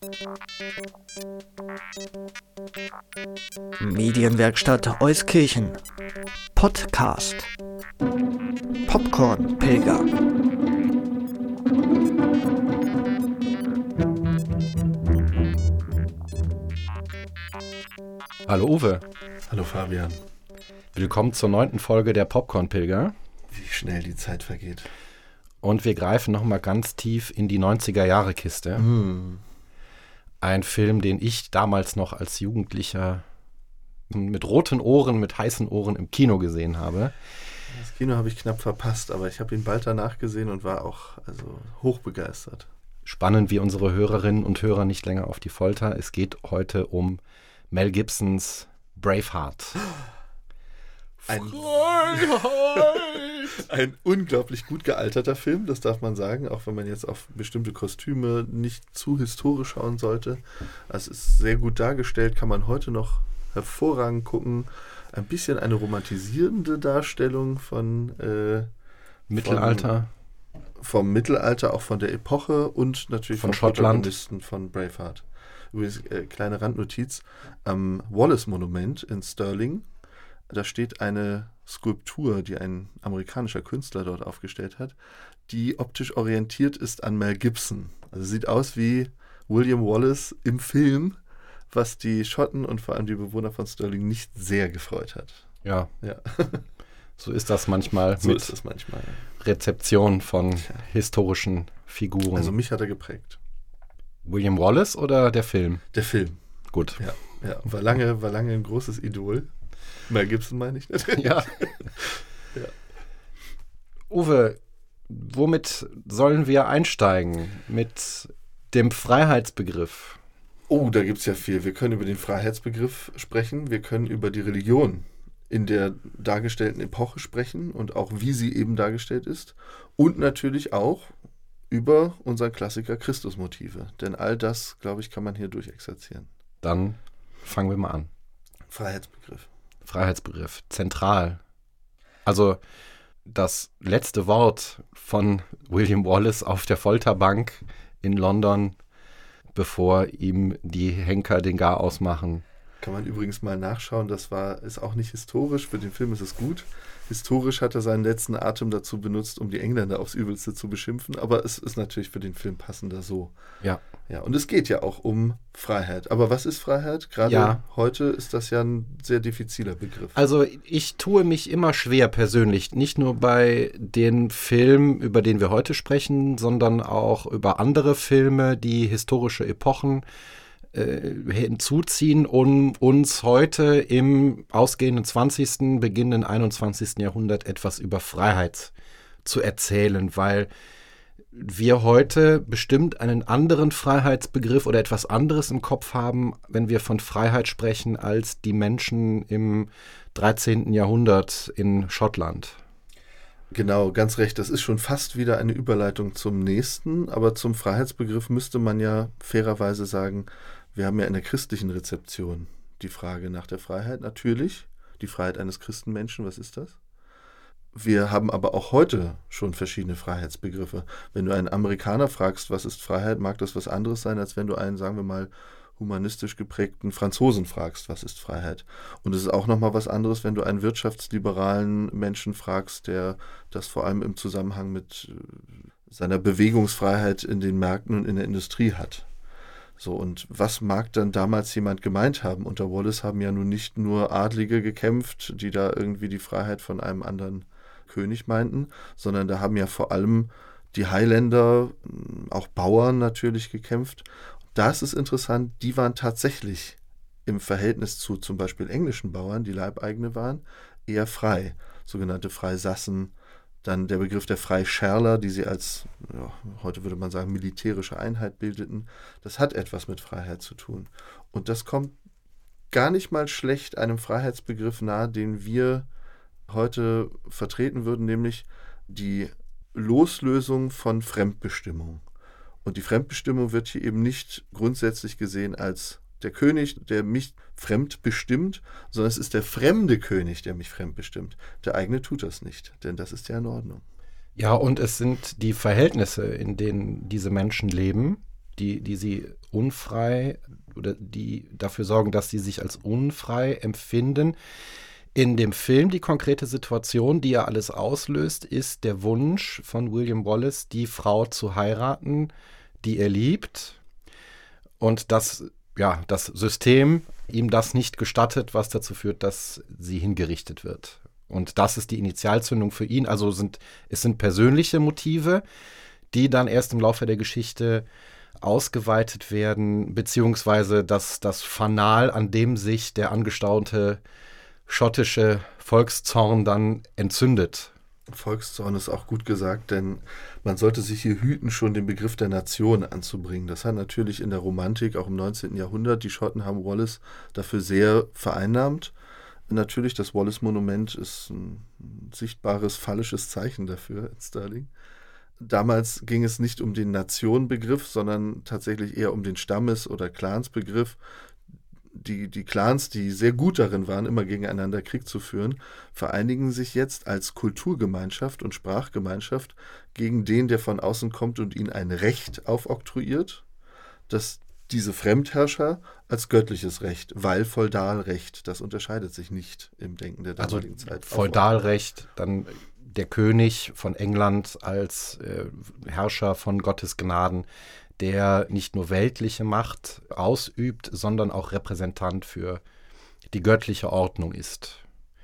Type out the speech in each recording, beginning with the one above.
Medienwerkstatt Euskirchen Podcast Popcorn-Pilger. Hallo Uwe. Hallo Fabian. Willkommen zur 9. Folge der Popcorn-Pilger. Wie schnell die Zeit vergeht. Und wir greifen nochmal ganz tief in die 90er-Jahre-Kiste. Ein Film, den ich damals noch als Jugendlicher mit roten Ohren, mit heißen Ohren im Kino gesehen habe. Das Kino habe ich knapp verpasst, aber ich habe ihn bald danach gesehen und war auch hochbegeistert. Spannen wir unsere Hörerinnen und Hörer nicht länger auf die Folter. Es geht heute um Mel Gibsons Braveheart. Ein unglaublich gut gealterter Film, das darf man sagen, auch wenn man jetzt auf bestimmte Kostüme nicht zu historisch schauen sollte. Es ist sehr gut dargestellt, kann man heute noch hervorragend gucken. Ein bisschen eine romantisierende Darstellung von Mittelalter. Vom Mittelalter, auch von der Epoche und natürlich von vom Schottland. Protagonisten von Braveheart. Übrigens, kleine Randnotiz, am Wallace-Monument in Stirling, da steht eine Skulptur, die ein amerikanischer Künstler dort aufgestellt hat, die optisch orientiert ist an Mel Gibson. Also sieht aus wie William Wallace im Film, was die Schotten und vor allem die Bewohner von Stirling nicht sehr gefreut hat. Ja. Ja. So ist das manchmal So mit ist das manchmal. Rezeption von historischen Figuren. Also mich hat er geprägt. William Wallace oder der Film? Der Film. Gut. Ja, war lange ein großes Idol. Mel Gibson meine ich natürlich. Ja. Ja. Uwe, womit sollen wir einsteigen? Mit dem Freiheitsbegriff. Oh, da gibt es ja viel. Wir können über den Freiheitsbegriff sprechen. Wir können über die Religion in der dargestellten Epoche sprechen und auch wie sie eben dargestellt ist. Und natürlich auch über unseren Klassiker Christusmotive. Denn all das, glaube ich, kann man hier durchexerzieren. Dann fangen wir mal an. Freiheitsbegriff. Zentral. Also das letzte Wort von William Wallace auf der Folterbank in London, bevor ihm die Henker den Garaus machen. Kann man übrigens mal nachschauen, ist auch nicht historisch, für den Film ist es gut. Historisch hat er seinen letzten Atem dazu benutzt, um die Engländer aufs Übelste zu beschimpfen, aber es ist natürlich für den Film passender so. Ja. Ja, und es geht ja auch um Freiheit. Aber was ist Freiheit? Gerade heute ist das ja ein sehr diffiziler Begriff. Also ich tue mich immer schwer persönlich, nicht nur bei den Filmen, über den wir heute sprechen, sondern auch über andere Filme, die historische Epochen hinzuziehen, um uns heute im ausgehenden 20., beginnenden 21. Jahrhundert etwas über Freiheit zu erzählen, weil wir heute bestimmt einen anderen Freiheitsbegriff oder etwas anderes im Kopf haben, wenn wir von Freiheit sprechen, als die Menschen im 13. Jahrhundert in Schottland. Genau, ganz recht. Das ist schon fast wieder eine Überleitung zum nächsten, aber zum Freiheitsbegriff müsste man ja fairerweise sagen, wir haben ja in der christlichen Rezeption die Frage nach der Freiheit, natürlich. Die Freiheit eines Christenmenschen, was ist das? Wir haben aber auch heute schon verschiedene Freiheitsbegriffe. Wenn du einen Amerikaner fragst, was ist Freiheit, mag das was anderes sein, als wenn du einen, sagen wir mal, humanistisch geprägten Franzosen fragst, was ist Freiheit. Und es ist auch nochmal was anderes, wenn du einen wirtschaftsliberalen Menschen fragst, der das vor allem im Zusammenhang mit seiner Bewegungsfreiheit in den Märkten und in der Industrie hat. So, und was mag dann damals jemand gemeint haben? Unter Wallace haben ja nun nicht nur Adlige gekämpft, die da irgendwie die Freiheit von einem anderen König meinten, sondern da haben ja vor allem die Highlander, auch Bauern natürlich gekämpft. Da ist es interessant, die waren tatsächlich im Verhältnis zu zum Beispiel englischen Bauern, die Leibeigene waren, eher frei, sogenannte Freisassen. Dann der Begriff der Freischärler, die sie als, heute würde man sagen, militärische Einheit bildeten. Das hat etwas mit Freiheit zu tun. Und das kommt gar nicht mal schlecht einem Freiheitsbegriff nahe, den wir heute vertreten würden, nämlich die Loslösung von Fremdbestimmung. Und die Fremdbestimmung wird hier eben nicht grundsätzlich gesehen als der König, der mich fremd bestimmt, sondern es ist der fremde König, der mich fremd bestimmt. Der eigene tut das nicht, denn das ist ja in Ordnung. Ja, und es sind die Verhältnisse, in denen diese Menschen leben, die sie unfrei oder die dafür sorgen, dass sie sich als unfrei empfinden. In dem Film die konkrete Situation, die ja alles auslöst, ist der Wunsch von William Wallace, die Frau zu heiraten, die er liebt. Und das System ihm das nicht gestattet, was dazu führt, dass sie hingerichtet wird. Und das ist die Initialzündung für ihn. Also es sind persönliche Motive, die dann erst im Laufe der Geschichte ausgeweitet werden, beziehungsweise das Fanal, an dem sich der angestaute schottische Volkszorn dann entzündet. Volkszorn ist auch gut gesagt, denn man sollte sich hier hüten, schon den Begriff der Nation anzubringen. Das hat natürlich in der Romantik, auch im 19. Jahrhundert, die Schotten haben Wallace dafür sehr vereinnahmt. Natürlich, das Wallace-Monument ist ein sichtbares phallisches Zeichen dafür in Stirling. Damals ging es nicht um den Nationenbegriff, sondern tatsächlich eher um den Stammes- oder Clansbegriff. Die Clans, die sehr gut darin waren, immer gegeneinander Krieg zu führen, vereinigen sich jetzt als Kulturgemeinschaft und Sprachgemeinschaft gegen den, der von außen kommt und ihnen ein Recht aufoktroyiert, das diese Fremdherrscher als göttliches Recht, weil Feudalrecht, das unterscheidet sich nicht im Denken der damaligen Zeit. Feudalrecht, dann der König von England als Herrscher von Gottes Gnaden, der nicht nur weltliche Macht ausübt, sondern auch Repräsentant für die göttliche Ordnung ist.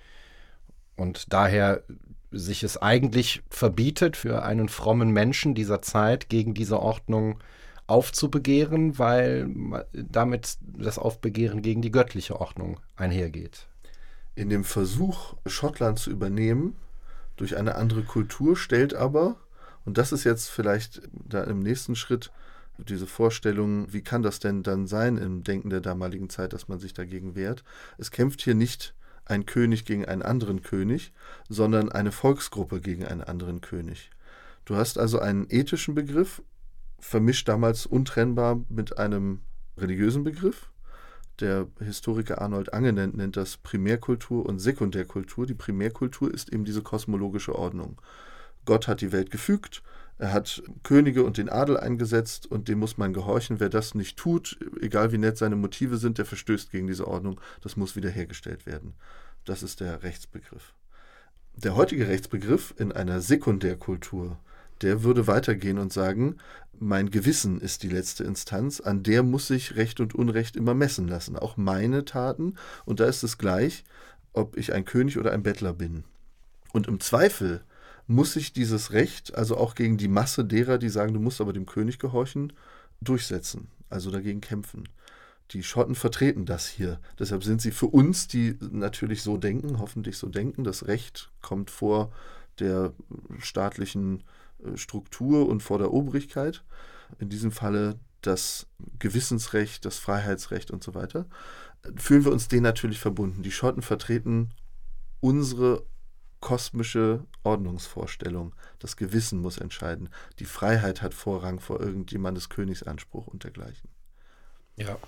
Und daher sich es eigentlich verbietet, für einen frommen Menschen dieser Zeit gegen diese Ordnung aufzubegehren, weil damit das Aufbegehren gegen die göttliche Ordnung einhergeht. In dem Versuch, Schottland zu übernehmen durch eine andere Kultur, stellt aber, und das ist jetzt vielleicht da im nächsten Schritt, diese Vorstellung, wie kann das denn dann sein im Denken der damaligen Zeit, dass man sich dagegen wehrt? Es kämpft hier nicht ein König gegen einen anderen König, sondern eine Volksgruppe gegen einen anderen König. Du hast also einen ethischen Begriff, vermischt damals untrennbar mit einem religiösen Begriff. Der Historiker Arnold Ange nennt das Primärkultur und Sekundärkultur. Die Primärkultur ist eben diese kosmologische Ordnung. Gott hat die Welt gefügt, er hat Könige und den Adel eingesetzt und dem muss man gehorchen. Wer das nicht tut, egal wie nett seine Motive sind, der verstößt gegen diese Ordnung. Das muss wiederhergestellt werden. Das ist der Rechtsbegriff. Der heutige Rechtsbegriff in einer Sekundärkultur, der würde weitergehen und sagen, mein Gewissen ist die letzte Instanz, an der muss sich Recht und Unrecht immer messen lassen. Auch meine Taten. Und da ist es gleich, ob ich ein König oder ein Bettler bin. Und im Zweifel muss sich dieses Recht, also auch gegen die Masse derer, die sagen, du musst aber dem König gehorchen, durchsetzen, also dagegen kämpfen. Die Schotten vertreten das hier. Deshalb sind sie für uns, die natürlich so denken, hoffentlich so denken, das Recht kommt vor der staatlichen Struktur und vor der Obrigkeit. In diesem Falle das Gewissensrecht, das Freiheitsrecht und so weiter. Fühlen wir uns denen natürlich verbunden. Die Schotten vertreten unsere kosmische Ordnungsvorstellung. Das Gewissen muss entscheiden. Die Freiheit hat Vorrang vor irgendjemandes Königsanspruch und dergleichen. Ja.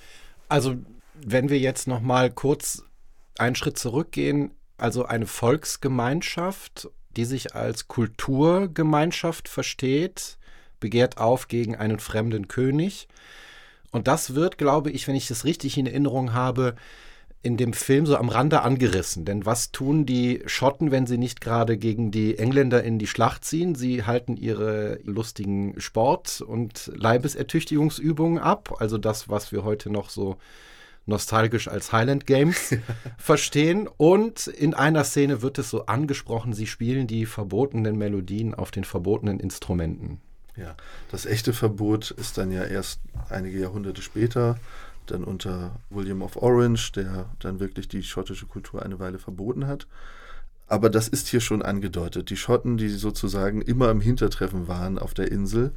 Also, wenn wir jetzt noch mal kurz einen Schritt zurückgehen, also eine Volksgemeinschaft, die sich als Kulturgemeinschaft versteht, begehrt auf gegen einen fremden König. Und das wird, glaube ich, wenn ich das richtig in Erinnerung habe, in dem Film so am Rande angerissen. Denn was tun die Schotten, wenn sie nicht gerade gegen die Engländer in die Schlacht ziehen? Sie halten ihre lustigen Sport- und Leibesertüchtigungsübungen ab. Also das, was wir heute noch so nostalgisch als Highland Games verstehen. Und in einer Szene wird es so angesprochen, sie spielen die verbotenen Melodien auf den verbotenen Instrumenten. Ja, das echte Verbot ist dann ja erst einige Jahrhunderte später, dann unter William of Orange, der dann wirklich die schottische Kultur eine Weile verboten hat. Aber das ist hier schon angedeutet. Die Schotten, die sozusagen immer im Hintertreffen waren auf der Insel,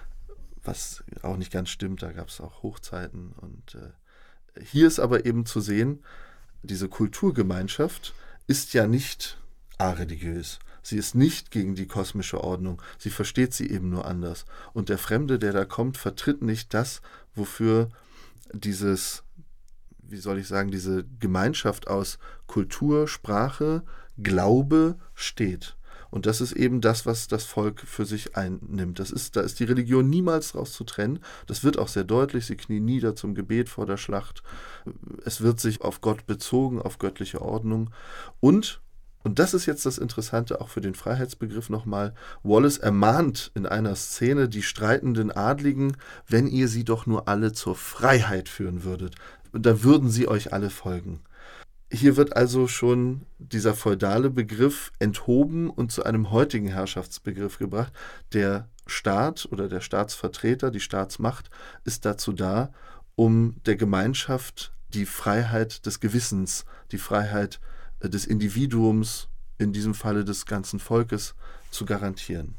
was auch nicht ganz stimmt, da gab es auch Hochzeiten. Und hier ist aber eben zu sehen, diese Kulturgemeinschaft ist ja nicht areligiös. Sie ist nicht gegen die kosmische Ordnung. Sie versteht sie eben nur anders. Und der Fremde, der da kommt, vertritt nicht das, wofür dieses, wie soll ich sagen, diese Gemeinschaft aus Kultur, Sprache, Glaube steht. Und das ist eben das, was das Volk für sich einnimmt. Da ist die Religion niemals daraus zu trennen. Das wird auch sehr deutlich. Sie knien nieder zum Gebet vor der Schlacht. Es wird sich auf Gott bezogen, auf göttliche Ordnung. Und das ist jetzt das Interessante auch für den Freiheitsbegriff nochmal, Wallace ermahnt in einer Szene die streitenden Adligen, wenn ihr sie doch nur alle zur Freiheit führen würdet, da würden sie euch alle folgen. Hier wird also schon dieser feudale Begriff enthoben und zu einem heutigen Herrschaftsbegriff gebracht. Der Staat oder der Staatsvertreter, die Staatsmacht ist dazu da, um der Gemeinschaft die Freiheit des Gewissens, die Freiheit des Individuums, in diesem Falle des ganzen Volkes, zu garantieren.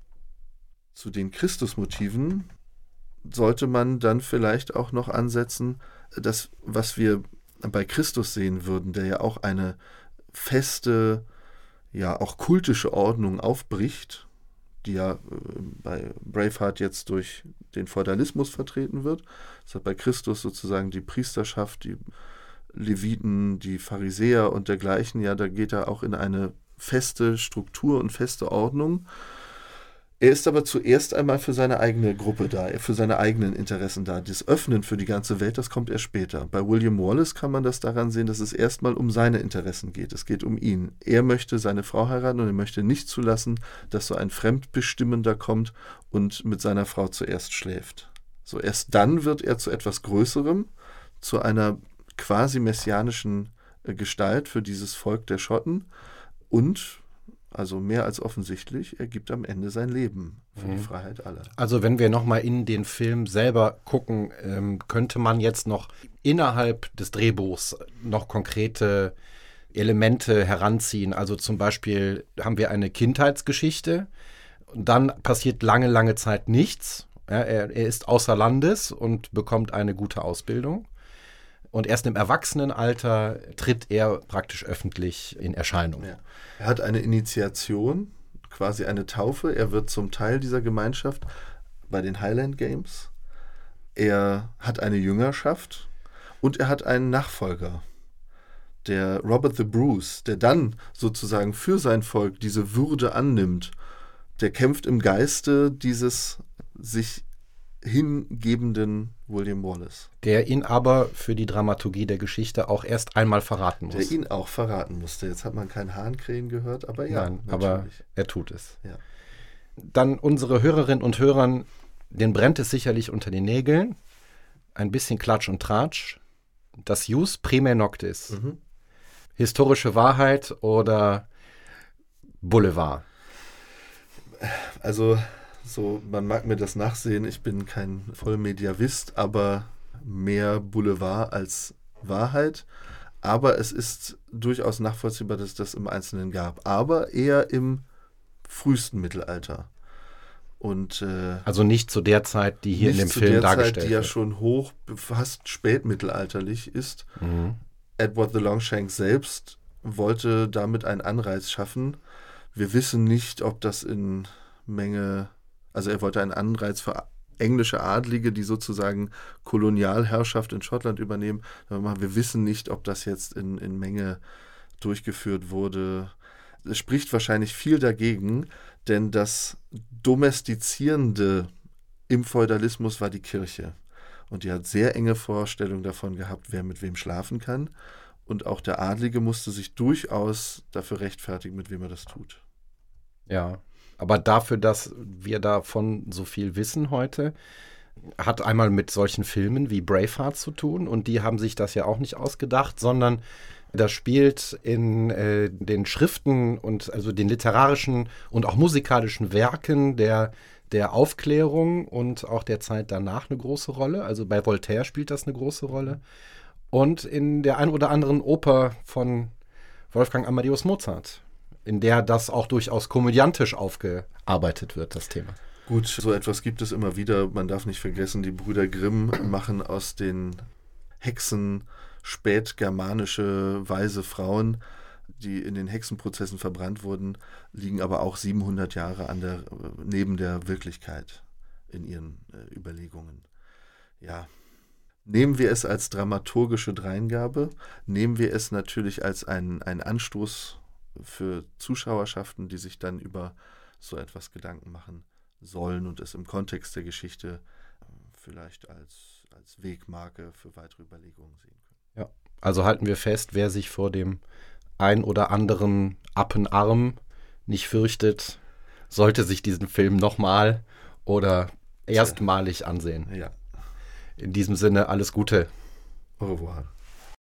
Zu den Christusmotiven sollte man dann vielleicht auch noch ansetzen, das, was wir bei Christus sehen würden, der ja auch eine feste, ja auch kultische Ordnung aufbricht, die ja bei Braveheart jetzt durch den Feudalismus vertreten wird. Das hat bei Christus sozusagen die Priesterschaft, die Leviten, die Pharisäer und dergleichen, ja, da geht er auch in eine feste Struktur und feste Ordnung. Er ist aber zuerst einmal für seine eigene Gruppe da, für seine eigenen Interessen da. Das Öffnen für die ganze Welt, das kommt erst später. Bei William Wallace kann man das daran sehen, dass es erstmal um seine Interessen geht. Es geht um ihn. Er möchte seine Frau heiraten und er möchte nicht zulassen, dass so ein Fremdbestimmender kommt und mit seiner Frau zuerst schläft. So, erst dann wird er zu etwas Größerem, zu einer quasi messianischen Gestalt für dieses Volk der Schotten und, also mehr als offensichtlich, er gibt am Ende sein Leben für die Freiheit aller. Also wenn wir nochmal in den Film selber gucken, könnte man jetzt noch innerhalb des Drehbuchs noch konkrete Elemente heranziehen. Also zum Beispiel haben wir eine Kindheitsgeschichte und dann passiert lange, lange Zeit nichts. Ja, er ist außer Landes und bekommt eine gute Ausbildung. Und erst im Erwachsenenalter tritt er praktisch öffentlich in Erscheinung. Ja. Er hat eine Initiation, quasi eine Taufe. Er wird zum Teil dieser Gemeinschaft bei den Highland Games. Er hat eine Jüngerschaft und er hat einen Nachfolger, der Robert the Bruce, der dann sozusagen für sein Volk diese Würde annimmt. Der kämpft im Geiste dieses sich hingebenden William Wallace. Der ihn aber für die Dramaturgie der Geschichte auch erst einmal verraten muss. Der ihn auch verraten musste. Jetzt hat man kein Hahnkrähen gehört, aber ja. Nein, aber er tut es. Ja. Dann unsere Hörerinnen und Hörern, denen brennt es sicherlich unter den Nägeln. Ein bisschen Klatsch und Tratsch. Das Jus Primae Noctis. Historische Wahrheit oder Boulevard? Also so, man mag mir das nachsehen, ich bin kein Vollmediavist, aber mehr Boulevard als Wahrheit. Aber es ist durchaus nachvollziehbar, dass es das im Einzelnen gab. Aber eher im frühesten Mittelalter. Und, also nicht zu der Zeit, die hier in dem Film dargestellt wird. Die ja schon hoch, fast spätmittelalterlich ist. Edward the Longshank selbst wollte damit einen Anreiz schaffen. Wir wissen nicht, ob das in Menge... Also er wollte einen Anreiz für englische Adlige, die sozusagen Kolonialherrschaft in Schottland übernehmen. Wir wissen nicht, ob das jetzt in Menge durchgeführt wurde. Es spricht wahrscheinlich viel dagegen, denn das Domestizierende im Feudalismus war die Kirche. Und die hat sehr enge Vorstellungen davon gehabt, wer mit wem schlafen kann. Und auch der Adlige musste sich durchaus dafür rechtfertigen, mit wem er das tut. Ja. Aber dafür, dass wir davon so viel wissen heute, hat einmal mit solchen Filmen wie Braveheart zu tun. Und die haben sich das ja auch nicht ausgedacht, sondern das spielt in den Schriften und also den literarischen und auch musikalischen Werken der Aufklärung und auch der Zeit danach eine große Rolle. Also bei Voltaire spielt das eine große Rolle. Und in der ein oder anderen Oper von Wolfgang Amadeus Mozart, in der das auch durchaus komödiantisch aufgearbeitet wird, das Thema. Gut, so etwas gibt es immer wieder. Man darf nicht vergessen, die Brüder Grimm machen aus den Hexen spätgermanische weise Frauen, die in den Hexenprozessen verbrannt wurden, liegen aber auch 700 Jahre neben der Wirklichkeit in ihren Überlegungen. Ja. Nehmen wir es als dramaturgische Dreingabe, nehmen wir es natürlich als einen Anstoß für Zuschauerschaften, die sich dann über so etwas Gedanken machen sollen und es im Kontext der Geschichte vielleicht als Wegmarke für weitere Überlegungen sehen können. Ja, also halten wir fest, wer sich vor dem ein oder anderen Appenarm nicht fürchtet, sollte sich diesen Film nochmal oder erstmalig ansehen. Ja. In diesem Sinne, alles Gute. Au revoir.